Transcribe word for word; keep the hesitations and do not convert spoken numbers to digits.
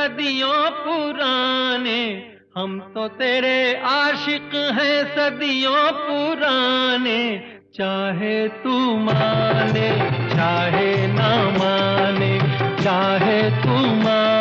सदियों पुराने, हम तो तेरे आशिक हैं सदियों पुराने। चाहे तू माने चाहे ना माने, चाहे तू माने